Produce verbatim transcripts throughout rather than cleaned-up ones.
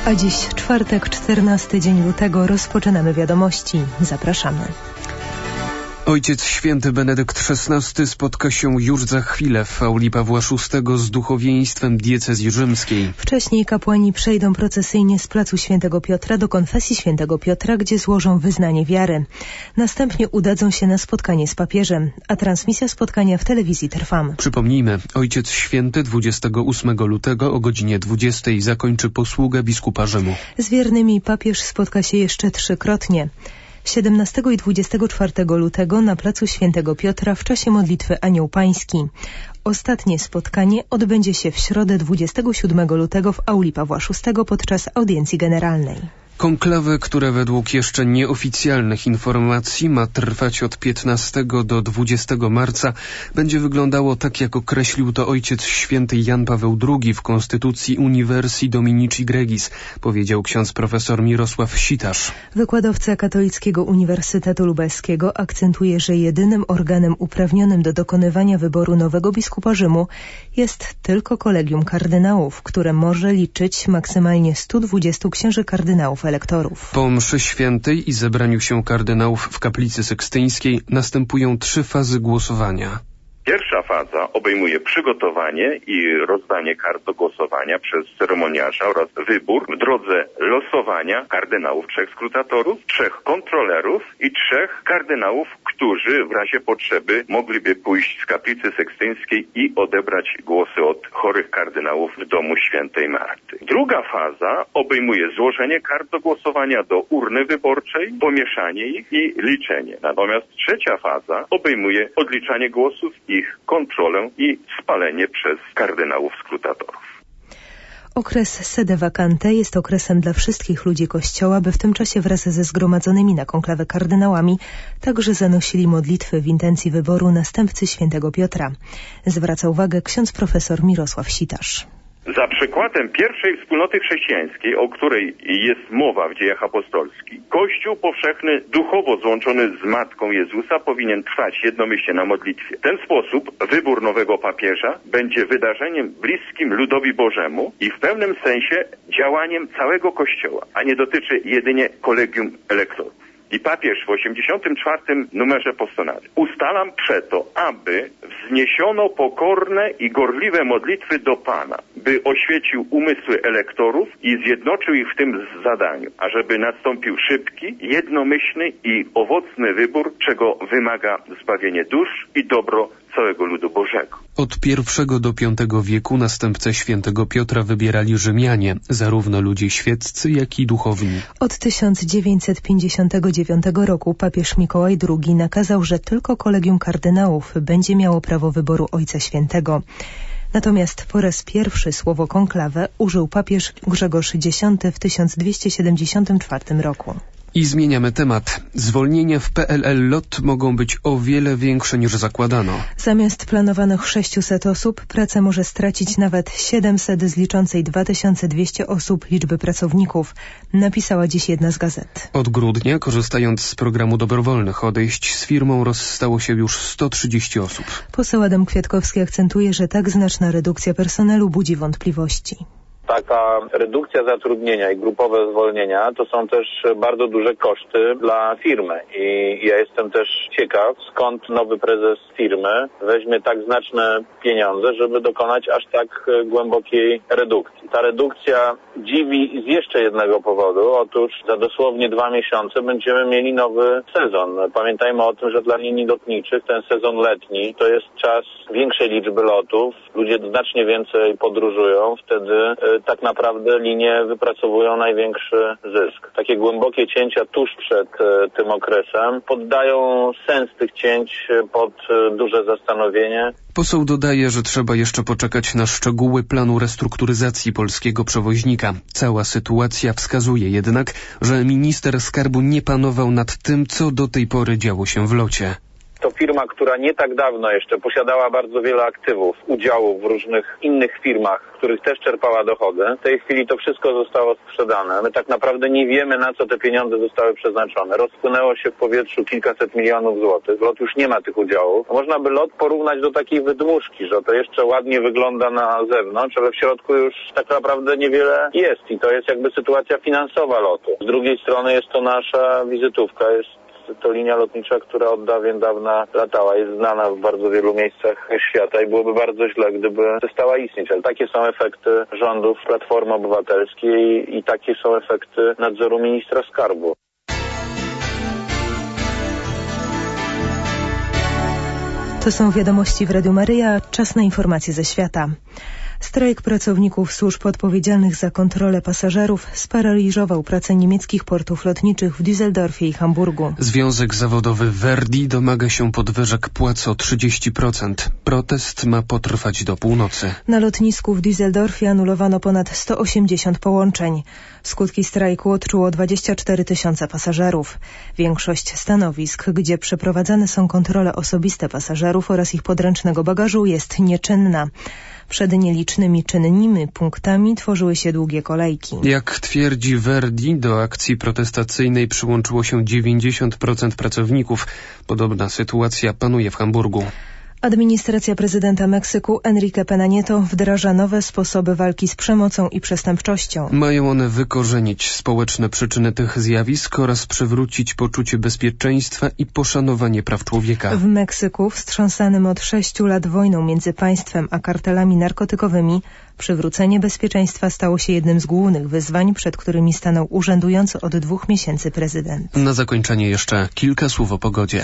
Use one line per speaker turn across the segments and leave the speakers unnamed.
A dziś czwartek, czternasty dzień lutego, rozpoczynamy wiadomości. Zapraszamy.
Ojciec Święty Benedykt szesnasty spotka się już za chwilę w auli Pawła szóstego z duchowieństwem diecezji rzymskiej.
Wcześniej kapłani przejdą procesyjnie z placu Świętego Piotra do konfesji Świętego Piotra, gdzie złożą wyznanie wiary. Następnie udadzą się na spotkanie z papieżem, a transmisja spotkania w telewizji trwa.
Przypomnijmy, Ojciec Święty dwudziestego ósmego lutego o godzinie dwudziestej zakończy posługę biskupa Rzymu.
Z wiernymi papież spotka się jeszcze trzykrotnie. siedemnastego i dwudziestego czwartego lutego na placu Świętego Piotra w czasie modlitwy Anioł Pański. Ostatnie spotkanie odbędzie się w środę dwudziestego siódmego lutego w auli Pawła szóstego podczas audiencji generalnej.
Konklawę, które według jeszcze nieoficjalnych informacji ma trwać od piętnastego do dwudziestego marca, będzie wyglądało tak, jak określił to Ojciec Święty Jan Paweł drugi w Konstytucji Universi Dominici Gregis, powiedział ksiądz profesor Mirosław Sitarz.
Wykładowca Katolickiego Uniwersytetu Lubelskiego akcentuje, że jedynym organem uprawnionym do dokonywania wyboru nowego biskupa Rzymu jest tylko kolegium kardynałów, które może liczyć maksymalnie stu dwudziestu księży kardynałów elektorów.
Po mszy świętej i zebraniu się kardynałów w kaplicy sykstyńskiej następują trzy fazy głosowania.
Pierwsza faza obejmuje przygotowanie i rozdanie kart do głosowania przez ceremoniarza oraz wybór w drodze losowania kardynałów, trzech skrutatorów, trzech kontrolerów i trzech kardynałów, którzy w razie potrzeby mogliby pójść z kaplicy sekstyńskiej i odebrać głosy od chorych kardynałów w domu świętej Marty. Druga faza obejmuje złożenie kart do głosowania do urny wyborczej, pomieszanie ich i liczenie. Natomiast trzecia faza obejmuje odliczanie głosów, ich kontrolę i spalenie przez kardynałów skrutatorów.
Okres sede vacante jest okresem dla wszystkich ludzi Kościoła, by w tym czasie wraz ze zgromadzonymi na konklawę kardynałami także zanosili modlitwy w intencji wyboru następcy Świętego Piotra. Zwraca uwagę ksiądz profesor Mirosław Sitarz.
Za przykładem pierwszej wspólnoty chrześcijańskiej, o której jest mowa w Dziejach Apostolskich, Kościół powszechny, duchowo złączony z Matką Jezusa, powinien trwać jednomyślnie na modlitwie. W ten sposób wybór nowego papieża będzie wydarzeniem bliskim ludowi Bożemu i w pewnym sensie działaniem całego Kościoła, a nie dotyczy jedynie kolegium elektorów. I papież w osiemdziesiątym czwartym numerze postanawiał: ustalam przeto, aby wzniesiono pokorne i gorliwe modlitwy do Pana, by oświecił umysły elektorów i zjednoczył ich w tym zadaniu, ażeby nastąpił szybki, jednomyślny i owocny wybór, czego wymaga zbawienie dusz i dobro całego ludu Bożego.
Od pierwszego do piątego wieku następcę Świętego Piotra wybierali Rzymianie, zarówno ludzie świeccy, jak i duchowni.
Od tysiąc dziewięćset pięćdziesiątego dziewiątego roku papież Mikołaj drugi nakazał, że tylko kolegium kardynałów będzie miało prawo wyboru Ojca Świętego. Natomiast po raz pierwszy słowo konklawę użył papież Grzegorz dziesiąty w tysiąc dwieście siedemdziesiątym czwartym roku.
I zmieniamy temat. Zwolnienia w P L L LOT mogą być o wiele większe niż zakładano.
Zamiast planowanych sześciuset osób pracę może stracić nawet siedemset z liczącej dwa tysiące dwieście osób liczby pracowników, napisała dziś jedna z gazet.
Od grudnia, korzystając z programu dobrowolnych odejść z firmą, rozstało się już sto trzydzieści osób.
Poseł Adam Kwiatkowski akcentuje, że tak znaczna redukcja personelu budzi wątpliwości.
Taka redukcja zatrudnienia i grupowe zwolnienia to są też bardzo duże koszty dla firmy i ja jestem też ciekaw, skąd nowy prezes firmy weźmie tak znaczne pieniądze, żeby dokonać aż tak głębokiej redukcji. Ta redukcja dziwi z jeszcze jednego powodu. Otóż za dosłownie dwa miesiące będziemy mieli nowy sezon. Pamiętajmy o tym, że dla linii lotniczych ten sezon letni to jest czas większej liczby lotów. Ludzie znacznie więcej podróżują. Wtedy tak naprawdę linie wypracowują największy zysk. Takie głębokie cięcia tuż przed tym okresem poddają sens tych cięć pod duże zastanowienie.
Poseł dodaje, że trzeba jeszcze poczekać na szczegóły planu restrukturyzacji polskiego przewoźnika. Cała sytuacja wskazuje jednak, że minister skarbu nie panował nad tym, co do tej pory działo się w locie.
To firma, która nie tak dawno jeszcze posiadała bardzo wiele aktywów, udziałów w różnych innych firmach, z których też czerpała dochody. W tej chwili to wszystko zostało sprzedane. My tak naprawdę nie wiemy, na co te pieniądze zostały przeznaczone. Rozpłynęło się w powietrzu kilkaset milionów złotych. LOT już nie ma tych udziałów. Można by LOT porównać do takiej wydmuszki, że to jeszcze ładnie wygląda na zewnątrz, ale w środku już tak naprawdę niewiele jest i to jest jakby sytuacja finansowa LOT-u. Z drugiej strony jest to nasza wizytówka, jest to linia lotnicza, która od dawien dawna latała, jest znana w bardzo wielu miejscach świata i byłoby bardzo źle, gdyby przestała istnieć. Ale takie są efekty rządów Platformy Obywatelskiej i takie są efekty nadzoru ministra skarbu.
To są wiadomości w Radiu Maryja. Czas na informacje ze świata. Strajk pracowników służb odpowiedzialnych za kontrolę pasażerów sparaliżował pracę niemieckich portów lotniczych w Düsseldorfie i Hamburgu.
Związek zawodowy Verdi domaga się podwyżek płac o trzydzieści procent. Protest ma potrwać do północy.
Na lotnisku w Düsseldorfie anulowano ponad sto osiemdziesiąt połączeń. Skutki strajku odczuło dwadzieścia cztery tysiące pasażerów. Większość stanowisk, gdzie przeprowadzane są kontrole osobiste pasażerów oraz ich podręcznego bagażu, jest nieczynna. Przed nielicznymi czynnymi punktami tworzyły się długie kolejki.
Jak twierdzi Verdi, do akcji protestacyjnej przyłączyło się dziewięćdziesiąt procent pracowników. Podobna sytuacja panuje w Hamburgu.
Administracja prezydenta Meksyku Enrique Peña Nieto wdraża nowe sposoby walki z przemocą i przestępczością.
Mają one wykorzenić społeczne przyczyny tych zjawisk oraz przywrócić poczucie bezpieczeństwa i poszanowanie praw człowieka.
W Meksyku, wstrząsanym od sześciu lat wojną między państwem a kartelami narkotykowymi, przywrócenie bezpieczeństwa stało się jednym z głównych wyzwań, przed którymi stanął urzędujący od dwóch miesięcy prezydent.
Na zakończenie jeszcze kilka słów o pogodzie.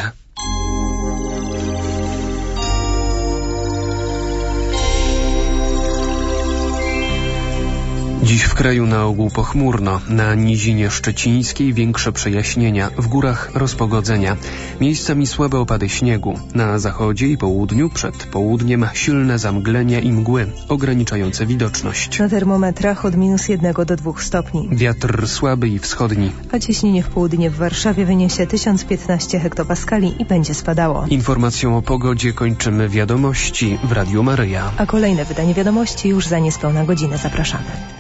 Dziś w kraju na ogół pochmurno, na nizinie szczecińskiej większe przejaśnienia, w górach rozpogodzenia, miejscami słabe opady śniegu, na zachodzie i południu przed południem silne zamglenia i mgły, ograniczające widoczność.
Na termometrach od minus jednego do dwóch stopni.
Wiatr słaby i wschodni.
A ciśnienie w południe w Warszawie wyniesie tysiąc piętnaście hektopaskali i będzie spadało.
Informacją o pogodzie kończymy wiadomości w Radiu Maryja.
A kolejne wydanie wiadomości już za niespełna godzinę. Zapraszamy.